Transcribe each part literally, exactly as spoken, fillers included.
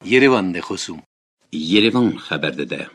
Yerevan de خصوم Yerevan خبر داده.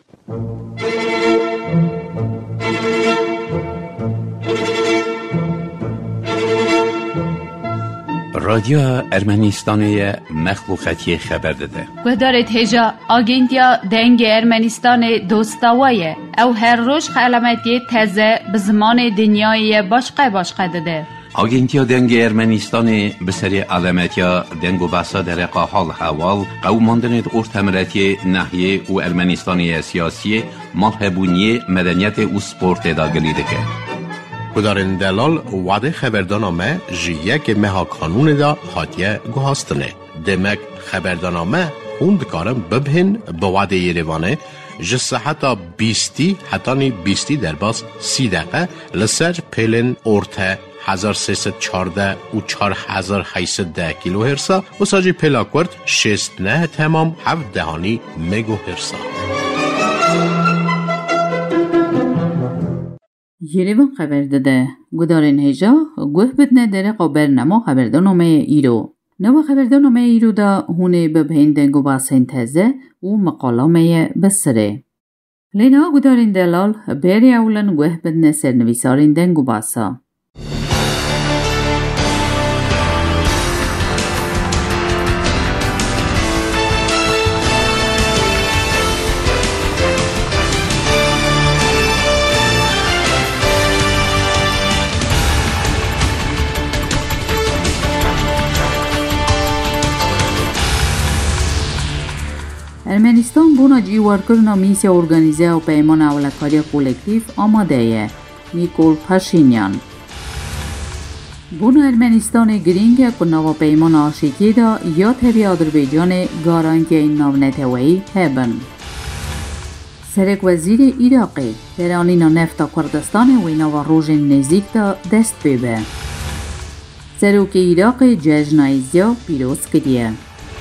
رادیو ارمنستانی مخلوقاتی خبر داده. گذارت هجا آگنتیا دنگ ارمنستان دوستاویه او هر روز علامتی تازه به زمان دنیای باشقه باشقه داده. آگنتیا دنگ ارمنستانی به سری علامتیا دنگ و بحثا در حال حوال قوماندن ارتمرتی ناحیه و ارمنستانی سیاسی مالهبونی مدنیت و سپورت داگلی دکه. کدارن دلال وعده خبردانامه جیه که مها کانون دا حاتیه گوهاستنه. دمک خبردانامه خوند کارم ببهن به وعده یریوانه جسه حتی بیستی حتی نی بیستی در باز سی دقیقه لسر پیلن ارته هزار سیصد چارده و چار هزار هیصد ده کیلو هرسا و ساجی پیلاکورد شست نه تمام هفت دهانی مگو هرسا. یریوان خبر داده گدارن هجا گوه بدنه در قبرنما خبردانامه ایرو. نو خبردانامه ایرو دا هونه ببهین دنگو باسین تازه و مقالامه بسره. لینا گدارن دلال بری اولن گوه بدنه سرنویسارین دنگو باسا. ارمنستان بونا جیوار کرنا میسیا ارگانیزه و پیمان اولکاری کولکتیف آماده ایه. نیکول پاشینیان بونا ارمنستان گرینگه که نوا پیمان آشیتی دا یا تبی آذربایجان گارانتی این ناونتوی هبن. سرک وزیر عراقی درانینا نفتا کردستان و نوا روژن نزیک دا دست ببه. سروک عراق جشنایزیا پیروز کردیه.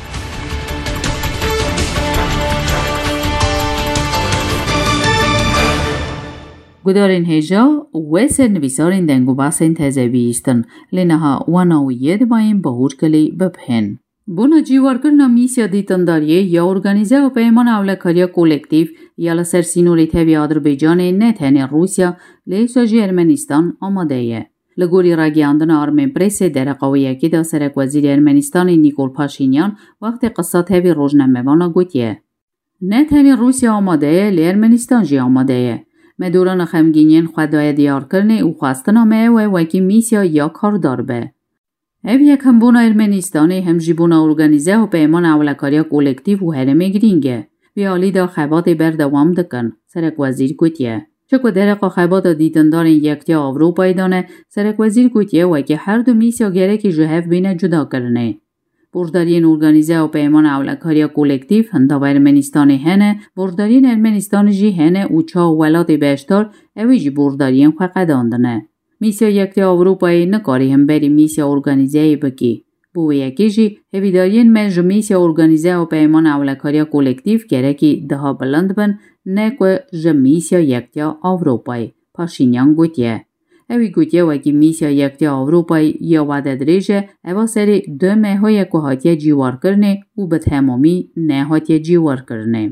گدارین هجا و سرنویسارین دنگو باسین تازه بیستن لنها واناویه باین باور کلی ببهن. بونا جیوار کرنا میسیا دیتنداریه یا ارگانیزه و پیمان اولکاریا کولکتیف یا لسر سینوری تبی آذربایجان نه تنی روسیا لیساجی ارمنستان آماده ایه. لگوری راگیاندن آرمین پریس در قویه که دا سرک وزیر ارمنستان نیکول پاشینیان وقت قصه تبی روزنامه وانا گوتیه. نه تنی روسیا آماده ایه لی ارمنستان جی آماده ایه. مدوران خمگینین خدای دیار کرنه او خواستنامه و وکی میسیا یا کاردار به. او یک هم بونا ارمنستانی هم جی بونا ارگانیزه و پیمان اولکاریا کولکتیف و هرمه گرینگه. بیالی دا خیبات بردوام دکن. سرک وزیر گوتیه. چکو درقا خیبات دیتندارین یکتیا آوروپای دانه سرک وزیر گوتیه وکی هر دو میسیا گره که جهف بینه جدا کرنه. بردارین ارگانیزه و پیمان اولکاریا کولکتیف هندا و ارمنستان هنه بردارین ارمنستان جی هنه و چا ولات بیشتر اوی جی بردارین خقداندنه. میسیا یکتی آوروپایی نکاری هم بری میسیا ارگانیزه بکی. بو یکی جی هویدارین منج میسیا ارگانیزه و پیمان اولکاریا کولکتیف گره که دها بلند بن نکو جمیسیا یکتی آوروپایی. پاشینیان گوتیه. اوی گوتیه وکی میسیا یکتی آوروپای یا وعده دریجه اوا سری دو مهوی که هاتیه جیوار کرنه و به تمامی نه هاتیه جیوار کرنه.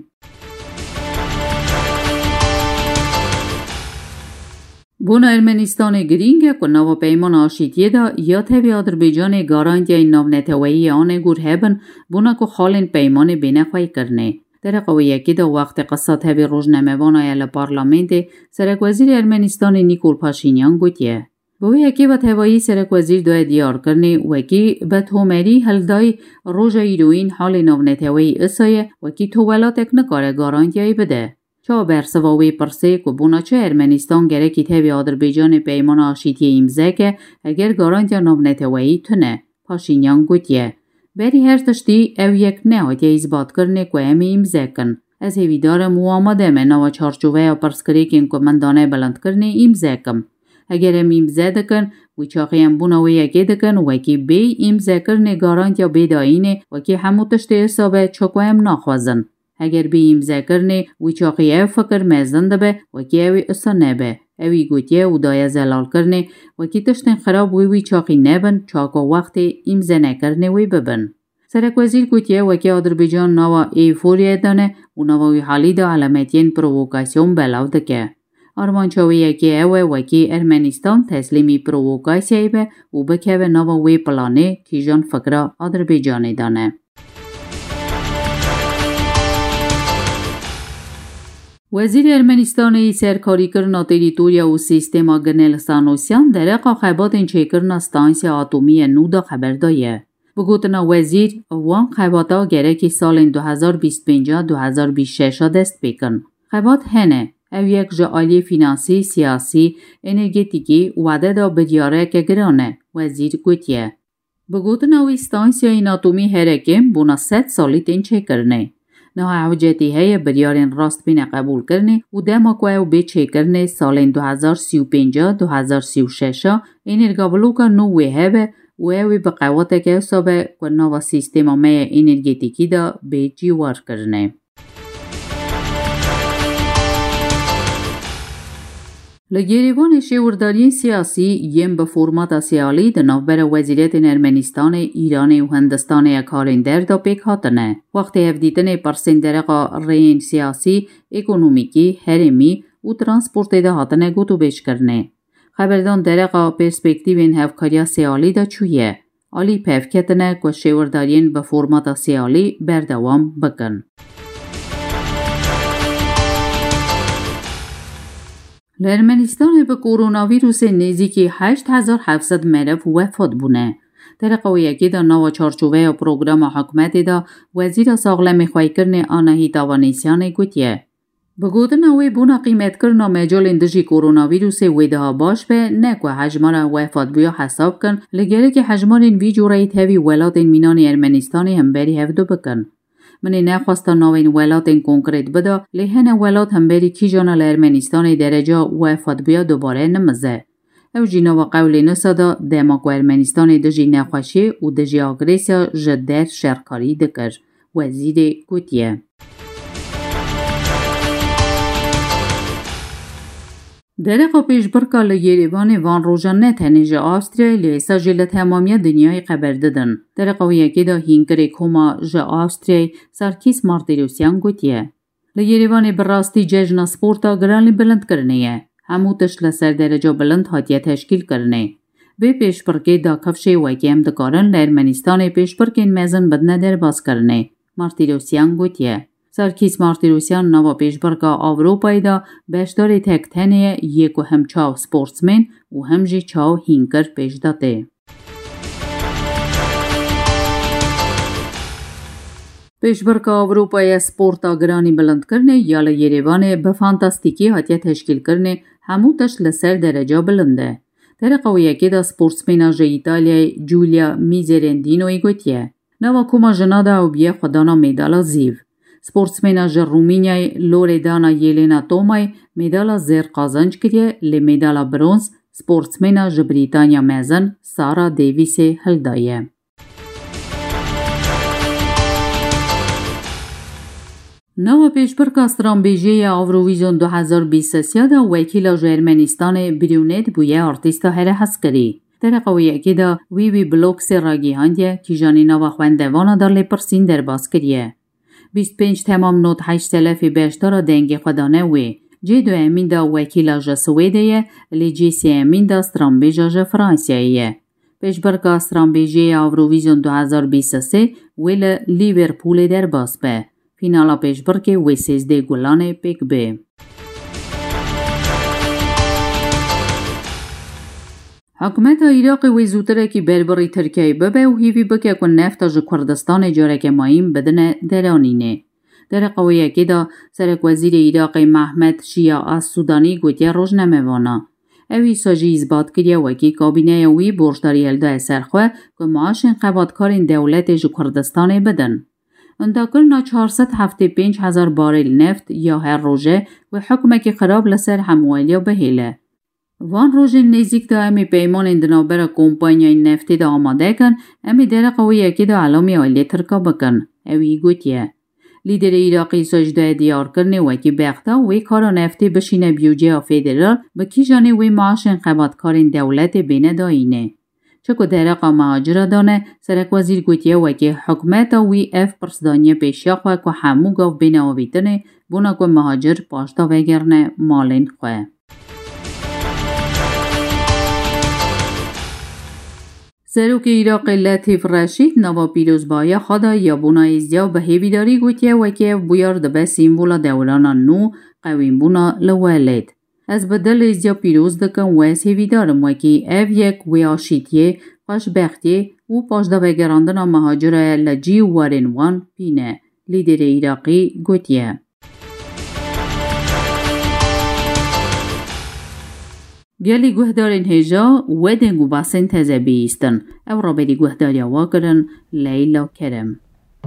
بونا ارمنستان گرینگه که نوا پیمان آشیتیه دا یا تبی آذربایجان گارانتی این ناونتوی آنه گور هبن بونا که خالین پیمان بینه خواهی کرنه. در قویه که دا وقت قصه تبی روزنامه وانای لپارلامنت سرک وزیر ارمنستان نیکول پاشینیان گوتیه. بوی اکی با تبایی سرک وزیر دوی دیار کرنه وکی با تومری هلدای روژا ایروین حال نونتوی اسایه وکی توولات اک نکاره گارانتیایی بده. چا برسواوی پرسه که بونا چه ارمنستان گره که تبی آذربایجان پیمان آشیتی امزه که اگر گارانتیا نونتوی تنه. پاشینیان گوتیه. بری هر تشتی او یک نهایتی اثبات کرنه که امی امزه کن. از هیویدار موامده من نوا چارچوه و پرسکری که انکو من دانه بلند کرنه امزه کم. اگر ام امزه دکن وی چاقی ام بوناوی یکی دکن وکی بی امزه کرنه گارانت یا بی داینه وکی همو تشتی اصابه چکو ام ناخوازن. اگر بی امزه کرنه وی چاقی او فکر مزنده به وکی اوی اصا نبه. اوی گوتیه و دای زلال کرنه وکی تشتن خراب وی وی چاقی نبن چاکو وقت امزه نکرنه وی ببن. سرک وزیر گوتیه وکی آذربایجان نوا ایفوریه دانه و نواوی حالی دا علامتین پرووکاسیون بلاو دکه. آرمانچاویه که اوه وکی ارمنستان تسلیمی پرووکاسیه به و بکه و نواوی پلانه کیجان فکر آذربایجانی دانه. وزیر ارمنستانی سرکاری کرنا تریتوریا و سیستما گنل سانوسیان درقا خیبات انچه کرنا ستانسی آتومی نودا خبر دایه. بگوتنا وزیر وان خیباتا گرکی سال دو هزار و بیست و پنج دو هزار و بیست و شش دست بکن. خیبات هنه او یک جعالی فینانسی، سیاسی، انرژتیکی وعده دا بدیاره که گرانه وزیر گوتیه. بگوتنا وی ستانسی این آتومی هرکیم بونا ست سالی تنچه کرنه. نه عوجتی های بریارین راست بین قبول کرنه و دما کوه و بیچه کرنه سال دو هزار و سی و پنج دو هزار و سی و شش این ارگابلوکا نووی هبه و اوی به قوات که حسابه که نوا سیستم آمه انرژتیکی دا به جیوار کرنه. لگریوان شیورداری سیاسی یم به فرمات سیالی د نوبر وزیریت ارمنستان، ایران و هندستان اکارندر دا پیک هاتنه. وقتی هفدیتن پرسندرقا رین سیاسی، اکونومیکی، هرمی و ترانسپورت دا هاتنه گوتو بیش کرنه. خبردان درقا پرسپکتیوین هفکاریا سیالی دا چویه. آلی پفکتنه که شیوردارین به فرمات سیالی بردوام بکن. لرمنستان به کرونا ویروس نزدیکی هشت هزار و هفتصد مرف وفات بونه. در قویه دا نوا چارچوبه پروگرام حکومت دا وزیر ساغلم خواه کرن آنهی تاوانیسیان گوتیه. بگودن اوی بونا قیمت کرنا مجال اندجی کرونا ویروس ویده ها باش به نکو حجمار وفات بیا حساب کن لگره که حجمار این وی جورایت هوی ولات این مینان ارمنستانی هم بری هفدو بکن. منی نخواستا نوین ولات این کنکریت بدا لیهن ولات هم بری کی جانا لارمنستانی درجه وفات بیا دوباره نمزه. او جینا و قول نسادا دماغ و ارمنستانی دجی نخوشی و دجی آگریسیا جدر شرکاری دکر. وزیر گوتیه. درقا پیش برکا لگریوان وان روژان نه تنیج آستریای لیسا جل تمامی دنیای خبر دادن. درقا و یکی دا هینکر کوما جا آستریای سارکیس مارتیروسیان گوتیه. لگریوان براستی ججنا سپورتا گرانی بلند کرنه. همو تش لسر درجا بلند حاتیه تشکیل کرنه. به پیش برکه دا کفشه وکی هم دکارن لارمنستان پیش برکین میزن بدنه در باز کرنه. مارتیروسیان گوتیه. سارکیس مارتیروسیان نوا پیشبرگا آوروپای دا بیشتر تک تنه یک و هم چاو سپورتسمن و هم جی چاو هینکر پیش داده. پیشبرگا آوروپای سپورتا گرانی بلند کرنه یا لیریوان به فانتاستیکی حتیه تشکیل کرنه همو تش لسر درجه بلنده. در قویه که دا سپورتسمن جا ایتالیا جولیا میزرندینوی گوتیه. نوا کما جنادا و بیه خدانا میدالا زیو. سپورتسمنا جر رومینیای لوریدانا یلینا تومای مدالا زر قازنج کریه لی مدالا برونز سپورتسمنا جر بریتانیا میزن سارا دیویس هلدایه. نوا پیشبرکا استرامبیجی آوروویزیون دو هزار و بیست و سه دا وکیل ارمنستان بریونت بویه آرتیستا هره هسکری. در قویه که دا وی وی بلوکس راگی هندیه که جانی نوا خوندوانا در لپرسین در باز کریه. بیست و پنج تمام نود هشت سلفی بیشتر دنگی خدانه وی. جی دو امین دا وکیل جا سویده لی جی سی امین دا استرامبیجا جا فرانسیایه. پیشبرکا استرامبیجی آوروویزیون دو هزار و بیست و سه ویل لیورپول در باز به. فینالا پیشبرک وی سیزده گلانه پیک به. حکومت عراق وی زودتره که بربری ترکیه ببه و هیوی بکه کن نفت از کردستان جارک مایم بدن درانینه. در قویه که دا سرک وزیر عراق محمد شیعه از سودانی گوتیه روش نمیوانا. اوی ساجی اثبات کریه وکی کابینه وی برشداری الده سرخواه که معاش انقباطکارین دولت جو کردستان بدن. انتاکلنا چهارصد و هفتاد و پنج هزار باریل نفت یا هر روژه و حکمه که خراب لسر هموالیا بهیله. وان روژه نزیک دا امی پیمان اندنابر کمپانیای نفتی دا آماده کن امی در قویه که دا علامی آلی ترکا بکن. اوی گوتیه. لیدر عراقی سجده دیار کرنه وکی بختا وی کارا نفتی بشینه بیوجه فیدرال بکی جانه وی معاش انقباطکارین دولت بینه داینه. چکو درقا مهاجر دانه سرک وزیر گوتیه وکی حکمت وی اف پرسدانی پیشاق و که همو گاو بیناویتنه بونا که مهاجر پاشتا وگرنه مالین خواه. سروک عراق لطیف رشید نوا پیروز بایا خدا یا بونا ازدیا به هیویداری گوتیه وکی بویار دبه سیمبولا دولانا نو قویم بونا لولید. از بدل ازدیا پیروز دکن ویس هیویدارم وکی او یک ویاشیتیه پاش بختیه و پاش دا وگراندن مهاجر لجی وارن وان پینه. لیدر عراقی گوتیه. گلی گوهدارین هجا و دنگو باسن تزه بیستن. او را بدی گوهداری واکرن لیلا کرم.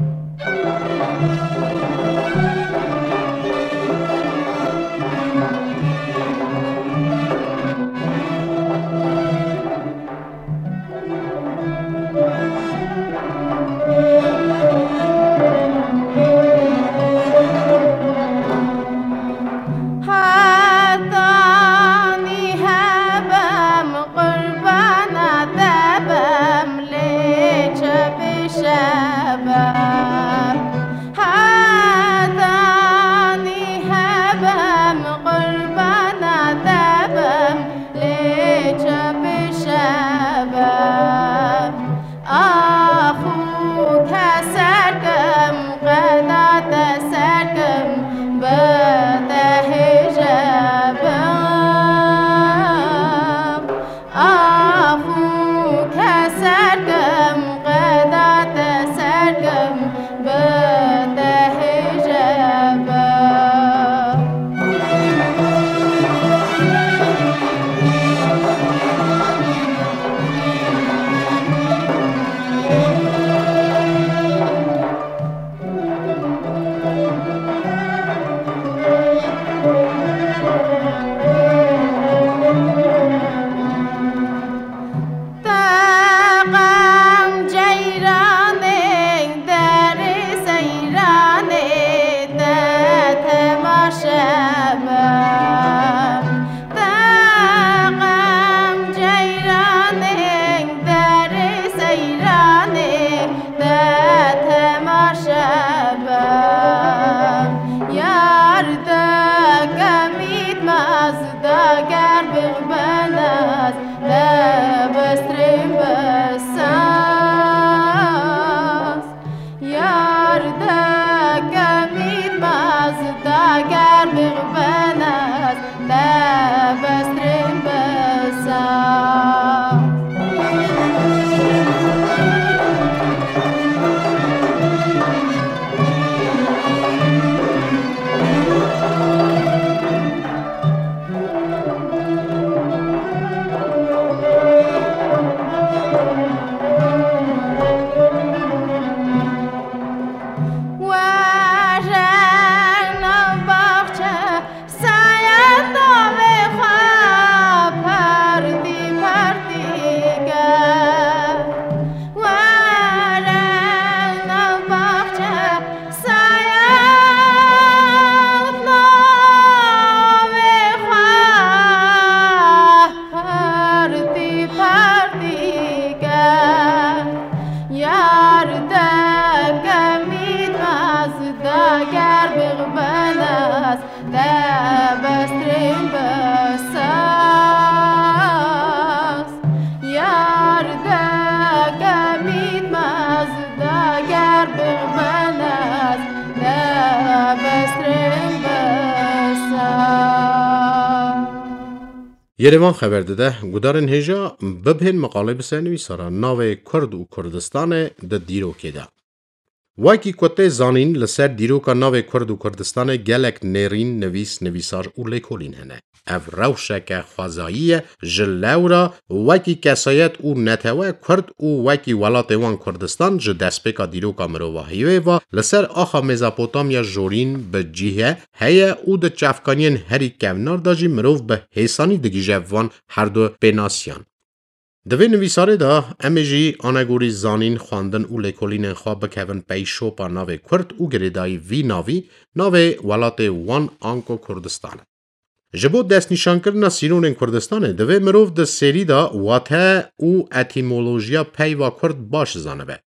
یروان خبر داده گودارن هجا ببهن مقاله بسنوی سرا ناو کرد و کردستان ده دیرو که ده. واکی کته زانین لسر دیرو که ناو کرد و کردستان گلک نیرین نویس نویسار و لیکولین هنه. او روشه که خوازایی جلورا واکی کسایت و نتوه کرد و واکی ولات وان کردستان جه دسپیکا دیرو که مروواهیوه و لسر آخا مزاپوتامیا جورین به جیه هیا او ده چفکانین هری کونار داجی مروف به حیسانی دگی جوان هر دو بیناسیان. دوی نویساره دا امیجی آنگوری زانین خواندن او لیکولین خواب بکوین پیشو پا ناوی کرد او گریدای وی ناوی ناوی ولات وان آنکو کردستانه. جبو دست نشان کرنا سینون کردستانه دوی مروف ده سری دا واته او اتیمولوژیا پیوا کرد باش زانه به.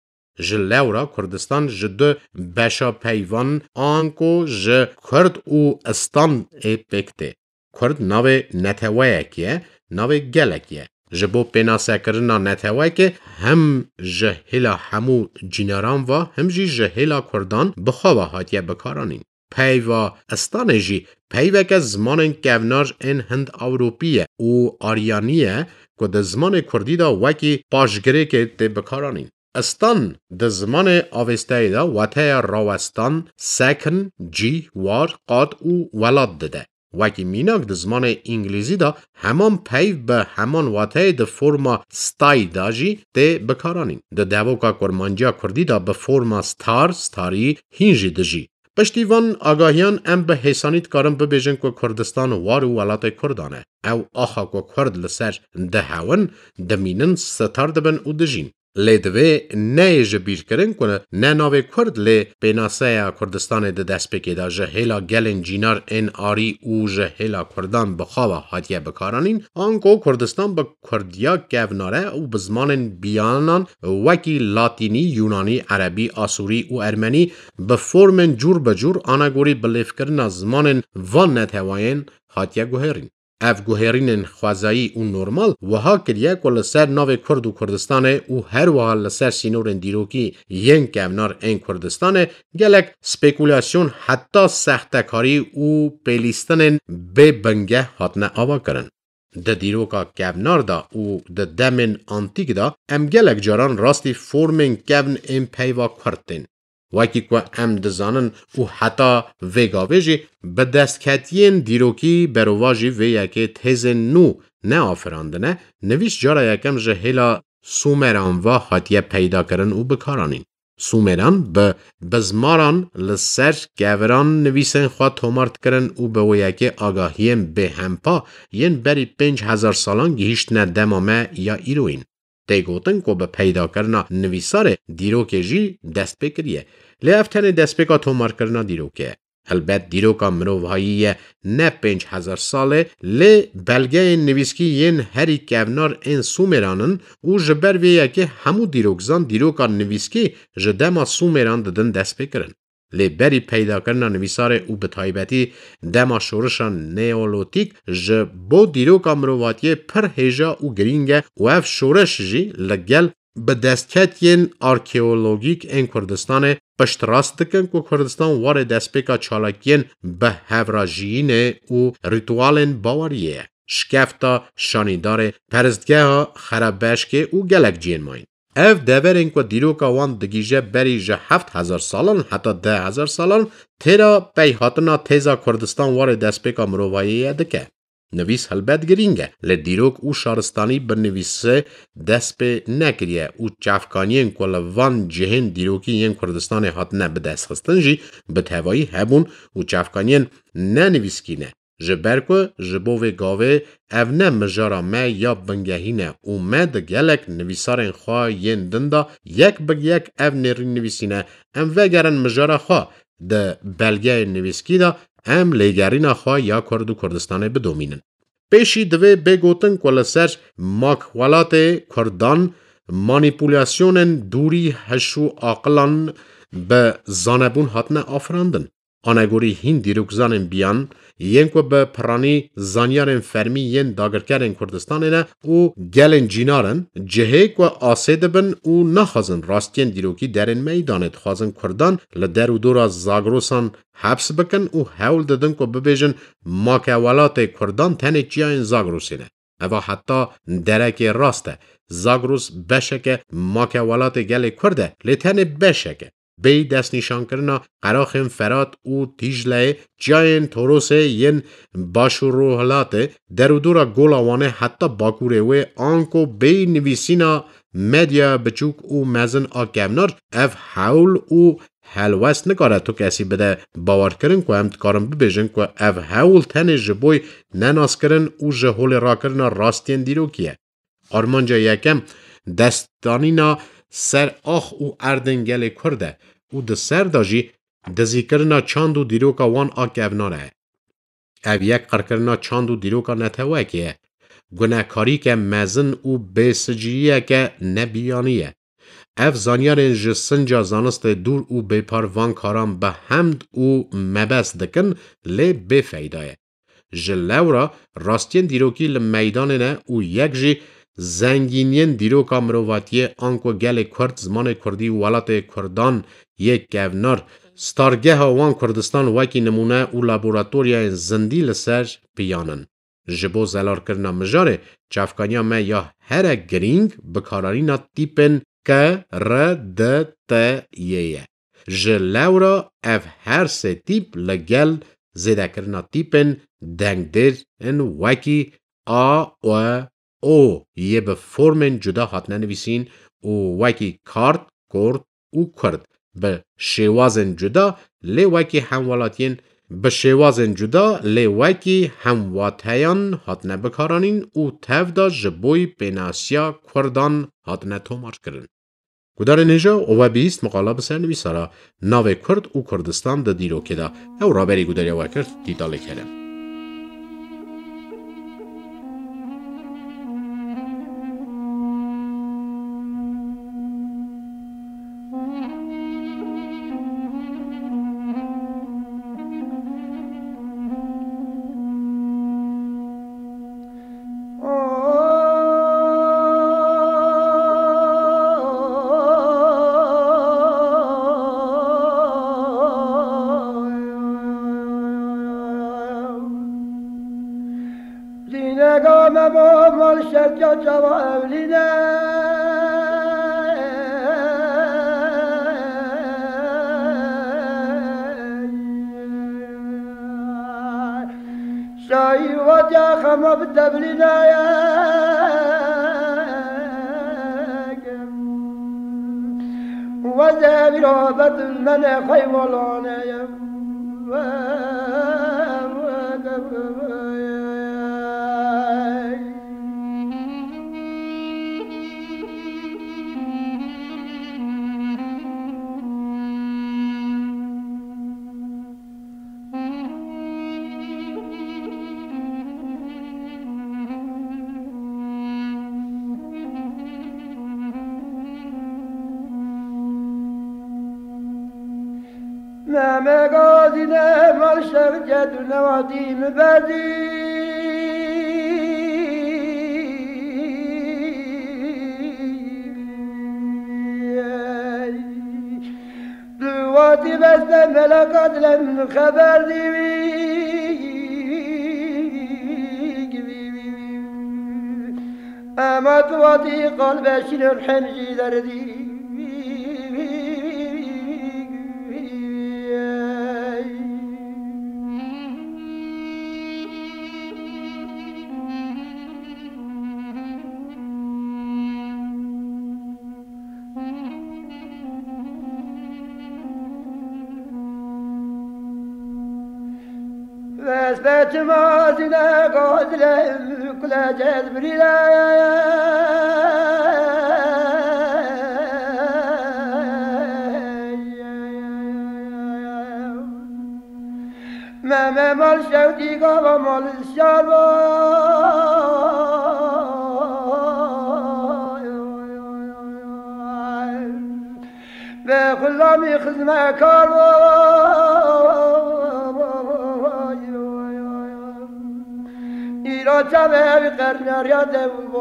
جلورا کردستان جده بشا پیوان آنکو ج کرد او استان ای پکته. کرد ناوی نتوایکیه، ناوی گلکیه. جبو پیناسه کرنا نتوایکه هم جهلا همو جیناران و هم جی جهلا کردان بخوا هاتیه بکارانین. پیوا استان جی پیوا که زمان کوناج این هند اوروپیه او آریانیه که ده زمان کردی دا وکی پاشگره که ده بکارانین. استان ده زمان آوستایی دا وطه راوستان سکن جی وار قاد او ولاد دده. وکی میناک ده زمان انگلیزی دا همان پیو به همان وطه ده فرما ستای دا جی ده بکارانین. ده دوکا کرمانجا کردی دا به فرما ستار ستاری هینجی ده جی. پشتیوان آگاهیان ام به حسانیت کارم ببیجن که کردستان وار و ولات کردانه. او آخا که کرد لسر ده هون دمینن ستار دبن او دجین. لی دوی نه جبیر کرن کنه نه ناوی کرد لی بیناسه کردستان ده دست بکی دا جهیلا گلن جینار این آری او جهیلا کردان بخوا هاتیه بکارانین آنکو کردستان با کردیا گوناره او بزمان بیانان وکی لاتینی، یونانی، عربی، آسوری و ارمنی به فرم جور بجور آنگوری بلیف کرن زمان وان نتواین هاتیه گوهرین. اف گوهرین خوازایی و نورمال وها کریه که لسر ناو کرد و کردستانه و هر وها لسر سینورن دیروکی ین کونار این کردستانه گلک سپیکولیاسیون حتی سختکاری و پیلیستن به بنگه هاتنه آوا کرن. ده دیروکا کونار دا و ده دمن آنتیک دا ام گلک جاران راستی فرمن کون این پیوا کردن. وکی که ام دزانن و حتی وگاویجی به دستکتین دیروکی برواجی و یکی تیز نو نه آفراندنه نویش جارا یکم جهیلا سومران و حتیه پیدا کرن و بکارانین. سومران به بزماران لسر گوران نویسن خواه تومارت کرن و به و یکی آگاهیم به همپا ین بری پنج هزار سالان گیشت نه دمامه یا ایروین. دیگوتن که به پیدا کرنا نویسار دیروکه جی دست بکریه. لی افتن دست بکا تومار کرنا دیروکه. البته دیروکا مروفهایی نه پنج هزار ساله لی بلگه نویسکی ین هری کونار این سومرانن و جبر ویه که همو دیروکزان دیروکا نویسکی جدما سومران دادن دست بکرن. لی بری پیدا کرنا نویسار او به تایبتی دما شورشان نیولوتیک ج بو دیروکا مروفاتی پر هیجا و گرینگه و اف شورش جی لگل به دستکتین آرکیولوژیک این کردستان پشت راست دکن که کردستان وار دستپیکا چالاکین به هفراجیین و ریتوالین باوریه. شکفتا شانیدار پرستگاه خرابشکه و گلک جین ماین. اف دورین که دیروکا وان دگیجه بری جه هفت هزار سالان حتی ده هزار سالان تیرا پیهاتنا تیزا کردستان وار دستپیکا مروواییه دکه. نویس هلبت گرینگه لی دیروک او شارستانی بنویسه دست به نکریه او چافکانین که لوان جهن دیروکی ین کردستان هات نه به دست خستن جی به توایی هبون و چافکانین نه نویسکینه. جبر که جبوه گاوه او نه مجارا ما یا بنگهینه و ما ده گلک نویسارن خواه ین دندا یک بگ یک او نرین نویسینه ام وگرن مجارا خواه ده بلگه نویسکی دا ام لیگرین خواه یا کرد و کردستانه بدومینن. پیشی دوی بگوتن که لسر ماکوالات کردان مانیپولیاسیون دوری هشو آقلان به زانبون هاتنه آفراندن. آنگوری هین دیروکزان بیان ین که به پرانی زانیارن فرمی ین داگرکرن کردستانه نه و گلن جینارن جهه که آسیده بن و نخوازن راستین دیروکی درن میدانت خوازن کردان لدر و دورا زاگروسان حبس بکن و حول دادن که ببیجن ماکوالات کردان تنه چیاین زاگروسینه. اوا حتی درک راسته زاگروس بشکه ماکوالات گل کرده لیتن بشکه. بی دست نشان کرنا قراخم فرات و تیجله جاین توروسه ین باشو روحلاته در و دورا گولاوانه حتی باکوره و آنکو بی نویسینا مدیا بچوک و مزن آکمنار اف حول و حلوست نکاره تو کسی بده باور کرن که همت کارم ببیجن که اف حول تن جبوی نناس کرن و جهول را کرنا راستین دیرو کیه. آرمانجا یکم دستانینا سر آخ و اردنگل کرده و ده سر داجی دزی کرنا چاند و دیروکا وان آکوناره. او یک قرکرنا چاند و دیروکا نتوکیه. گناهکاری که مزن و بیسجیه که نبیانیه. اف زانیارین جسنجا زانست دور و بپاروان کاران به حمد و مبس دکن لی بفیدایه. جلورا راستین دیروکی لمیدان نه و یک جی زنگینین دیروکا مرواتیه آنکو گل کرد زمان کردی و ولات کردان یک گونار ستارگه وان کردستان وکی نمونه و لابوراتوریا زندی لسرج پیانن. جبو زلار کرنا مجاره چافکانیا ما یا هر گرینگ بکارارینا تیپن که ر د ت یه. جلورا اف هر سه تیپ لگل زیده کرنا تیپن دنگ در ان وکی آ و او یه به فرمن جدا هات ننویسین و وکی کارت کرد و کرد به شوازن جدا لی وکی همولاتین به شوازن جدا لی وکی همواتیان هات نبکارانین و تفدا جبوی بیناسیا کردان هات نتومار کرن. گدار نجا او بیست مقاله بسر نویسارا ناو کرد و کردستان ده دیرو که دا او را بری گداریا وکرد دیداله کرن. مغازينا مرشد جد نوادي مبادي دواتي بس ملكات لم خبر دي أما دواتي قلب شنو الحنجي دردي بس ما زنا قادلة كل جد بريلا ما ما مال شودي قابا مال الشاربا بخلامي خزمة كاربا إلى تبع قرن رياض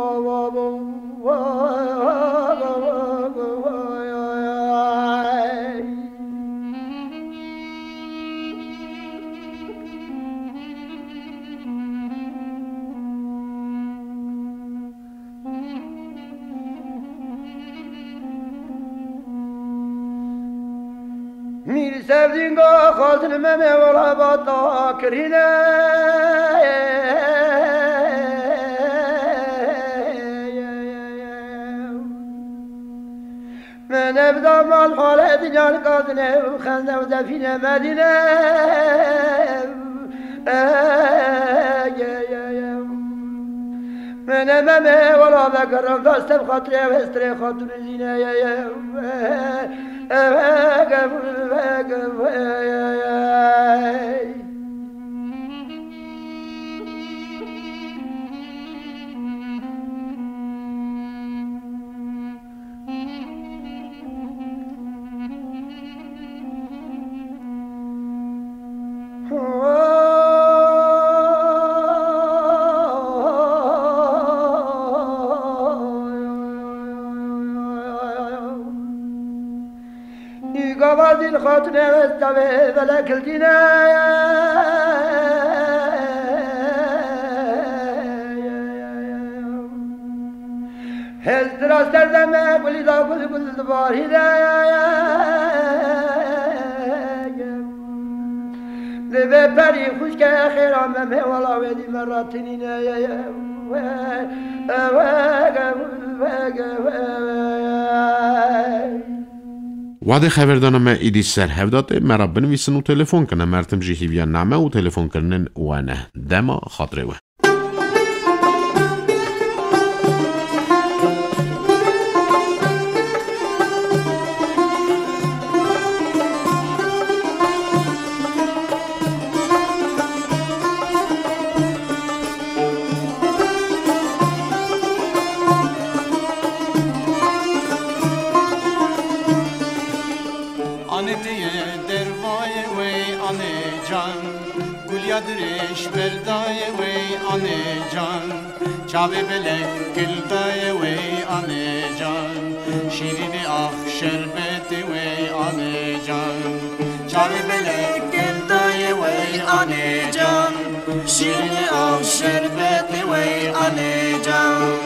مير سردينغا خاطر ممي ولا باطا كرينا من ابدا مال حالة دنيا القاضنة وخلنا ودفينا مدينة من امامي ولا بقرب دست بخاطري وهستري خاطر زينة يا يا وی گوازین خاطنه وستوه ولکل دینه هزدرا سردمه گلی دا گل گل دباری ده لبه پری خوش که خیرامه مه والا ویدی مراتنینه وعده خبردانم ایدی سر هفداده مرا بنویسن و تلفن کنه مرتم جی هیویان نامه و تلفن کنن وانه دما خاطره و درش بردای وی آنه جان چاوی بلک گلدای وی آنه جان شیرین آخ شربت وی آنه جان چاوی بلک گلدای وی آنه جان شیرین آخ شربت وی آنه جان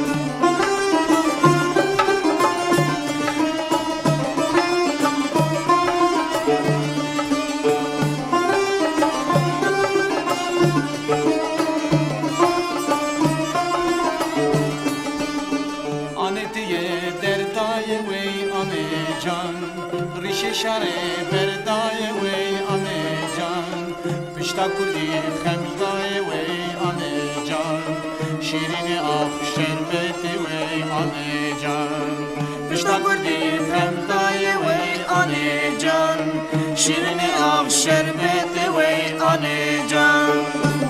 شاره بردای وی آنه جان پشتا کردی خمدای وی آنه جان شیرین آخ شربت وی آنه جان پشتا کردی خمدای وی آنه جان شیرین آخ شربت وی آنه جان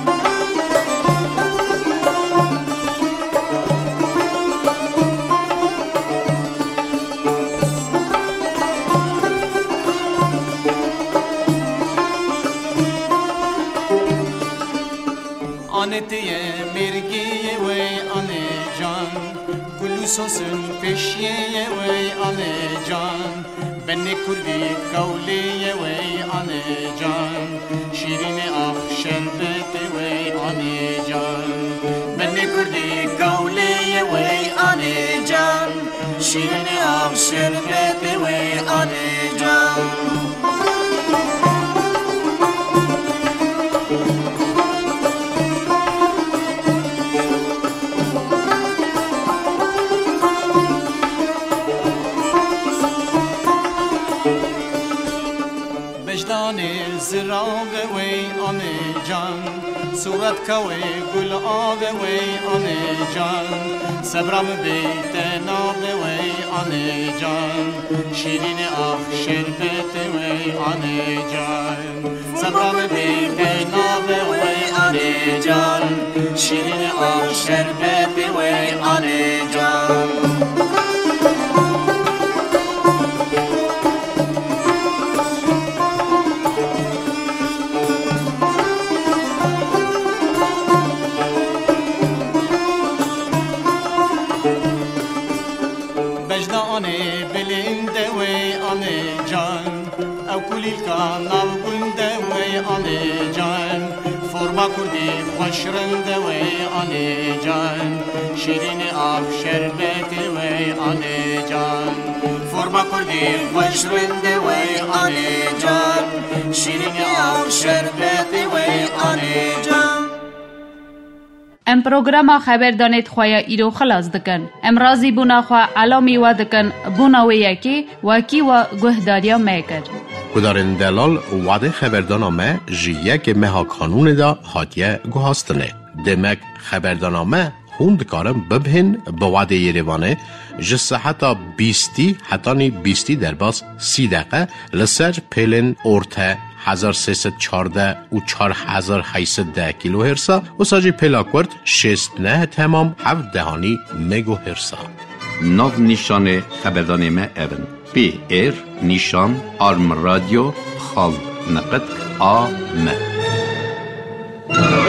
آنتیه مرگی وی آنه جان گلو سوسن پیشیه وی آنه جان بنی کردی قولی وی آنه جان شیرین آخ شربت وی آنه جان بنی کردی قولی وی آنه جان شیرین آخ شربت وی آنه جان زراغ وی آنه جان صورت کوی گل آب وی آنه جان صبرم بیت ناب وی آنه جان شیرین آخ شربت وی آنه جان صبرم بیت ناب وی آنه جان شیرین آخ شربت وی آنه جان آنه بلند وی آنه جان او کلیل کان او گند وی آنه جان فرما کردی خوش رند وی آنه جان شیرین آخ شربت وی آنه جان فرما کردی خوش رند وی آنه جان شیرین آخ شربت وی آنه جان ام پروگرام خبر دانید خواه ایرو خلاص دکن. ام رازی بونا خواه علامی و دکن بونا و یکی وکی و گهداریا میکر. کدارن دلال وعده خبردانامه جیه که مها کانون دا حاتیه گوهاستنه. دمک خبردانامه خوند کارم ببهن با وعده یروانه جسه حتی بیستی حتی بیستی در باز سی دقیقه لسر پیلن ارته هزار سیصد چارده و چار هزار هیصد ده کیلو هرسا و ساجی پلاکورد شست نه تمام هفت دهانی مگو هرسا. ناو نیشان خبردانه اون پی ایر نیشان آرم رادیو خال نقد آ م